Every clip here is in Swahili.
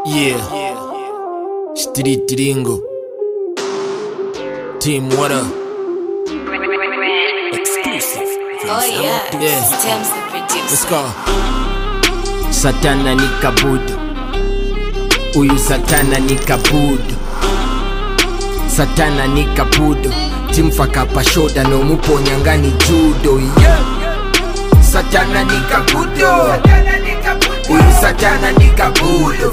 Yeah. Street Ringo. Team what up? Exclusive. Oh yeah. Yeah. Stems the producer. Let's go. Satana ni kabudu. Uyu satana ni kabudu. Satana ni kabudu. Timfaka pa shoda no muponya ngani judo. Yeah. Satana ni kabudu. Uyu satana ni kabudu.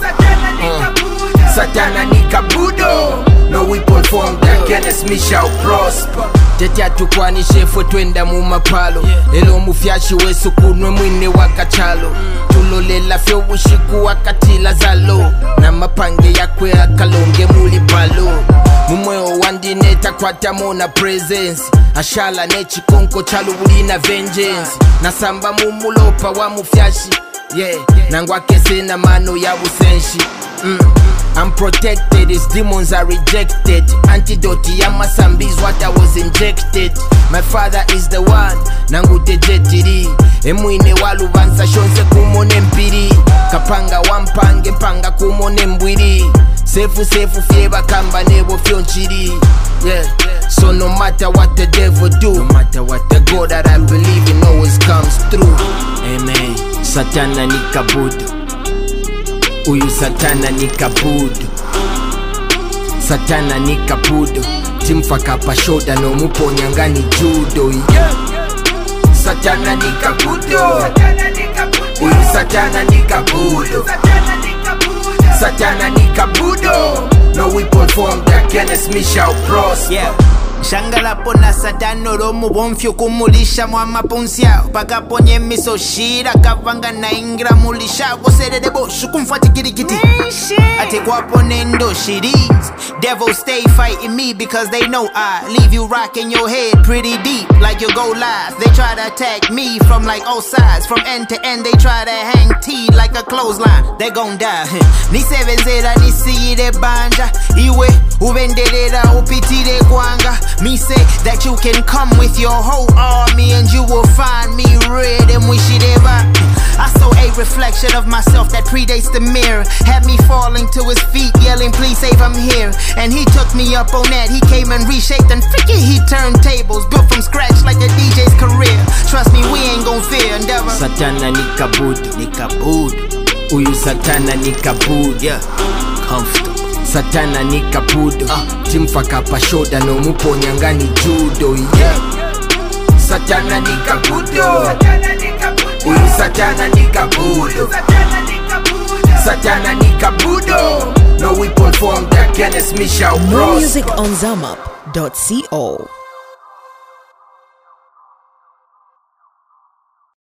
Satana ni kabudo. No weapon form that can me shall prosper. Tetia tukwani shefwe twenda mu mapalo. Elo mufyashi wesu kunwe mwine wakachalo. Tulolela fyo ushiku wakatila zalo. Na mapange yakwe akalonge muli balo. Mumweo wandineta kwa tamo na presence. Ashala nechi konko chalo ulina vengeance. Nasamba mumulopa wa mufyashi. Yeah, nangwa kese na mano ya usenshi. I'm protected, his demons are rejected. Antidote ya masambi is what I was injected. My father is the one, nangu tejetiri. Emwine walu vansa shonse kumone mpiri. Kapanga wampange panga kumone mbwiri. Sefu fieba kamba nebo fionchiri. Yeah, so no matter what the devil do, no matter what the God that I believe in always comes through. Amen. Satana ni kabudu. Uyu satana ni kabudu. Satana ni kabudu. Timfaka pa shoda no muponya ngani judo. Yeah. Satana ni kabudu. Uyu satana ni kabudu. Satana ni kabudo. No weapon form that can me shall prosper. Yeah. Shangala pona satano romu bonfyo kumulisha mwama ponsia paka ponye miso shira kavanga na ingra mulisha gosere de boshu kumfati kirikiti ate kwa ponendo shiris. Devils stay fighting me because they know I leave you rocking your head pretty deep like you go live. They try to attack me from like all sides, from end to end they try to hang T like a clothesline. They gon' die. Ni sevenzera ni siire banja iwe uvenderera upitire kwanga. Me say that you can come with your whole army and you will find me red and we should ever. I saw a reflection of myself that predates the mirror. Had me falling to his feet yelling please save I'm here. And he took me up on that. He came and reshaped and freaking he turned tables. Built from scratch like a DJ's career. Trust me we ain't gon' fear endeavor. Satana ni kabudu. Ni kabudu. Uyu satana ni kabudu. Yeah, comfortable. Satana ni kabudu. Timfaka pa shoda no muponya ngani judo. Yeah. Satana ni kabudu. Uyu satana ni kabudu. Satana ni kabudo. No weapon form that can me shall prosper. More music on zamap.co.